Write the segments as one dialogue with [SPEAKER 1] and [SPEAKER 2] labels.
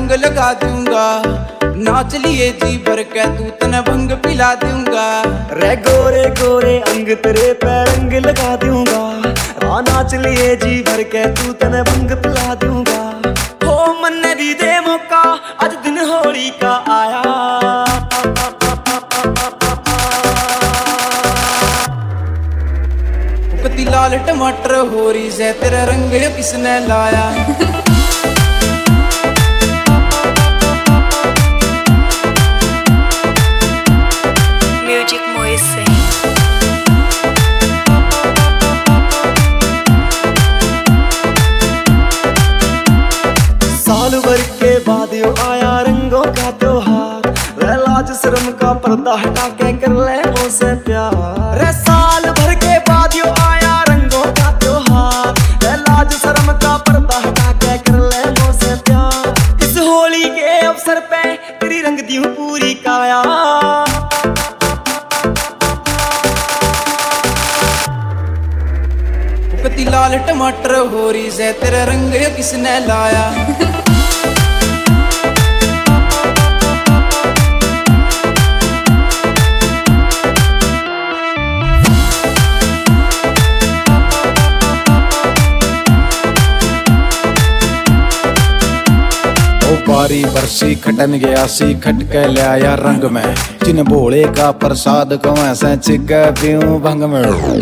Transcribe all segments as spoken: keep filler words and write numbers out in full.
[SPEAKER 1] रंग लगा दूंगा। नाच लिए जी भर के तू तने भंग पिला दूंगा।
[SPEAKER 2] रे गोरे गोरे अंग तेरे पे रंग लगा दूंगा। आ नाच लिए जी भर के तू तने भंग पिला दूंगा। हो मन दी दे मौका आज दिन होली का आया।
[SPEAKER 1] कती लाल टमाटर हो रही से तेरा रंग यो किसने लाया।
[SPEAKER 3] म्यूजिक मोइसे
[SPEAKER 2] साल भर के बाद यो आया रंगों का त्योहार। रे लाज शर्म का पर्दा हटा के कर ले मुझसे प्यार। रे साल भर के बाद यो आया रंगों का त्योहार। रे लाज शर्म का पर्दा हटा के कर ले मुझसे प्यार। इस होली के अवसर पे तेरी रंग दी हूँ पूरी काया।
[SPEAKER 1] कती लाल टमाटर हो रही से तेरा रंग यो किसने लाया।
[SPEAKER 4] बारी बरसी खटन गया सी खट के ले आया रंग में। जिन भोले का प्रसाद को ऐसे चिग पीऊं भंग में।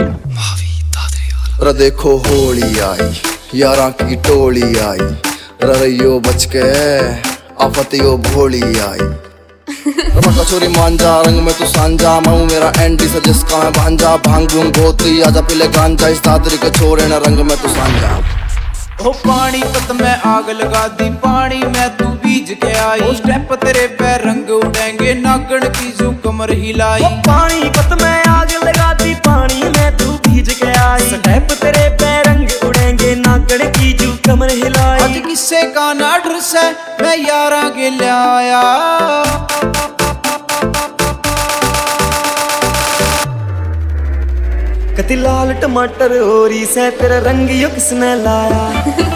[SPEAKER 5] रे देखो होली आई यारा की टोली आई। ररियो बच के आफतियो भोली आई। कचोरी मांझा रंग में तू सांझा। मऊ मेरा एंडी से जिसका है भांजा। भांग भूंग गोती आजा पिले गांजा। इस दादरी के छोरे न रंग में तू सांझा।
[SPEAKER 1] ओ पानी पत में आग लगा दी पानी में तू बीज के आई। ओ स्टेप तेरे पे रंग उड़ेंगे नागण की जो कमर हिलाई।
[SPEAKER 2] ओ पानी पत में आग लगा दी पानी में तू बीज के आई। स्टेप तेरे पे रंग उड़ेंगे नागण की जो कमर हिलाई।
[SPEAKER 1] आज किस्से का ना ड्रेस है मैं यारा के ले आया।
[SPEAKER 2] कती लाल टमाटर हो रही से तेरा रंग यो किसने लाया।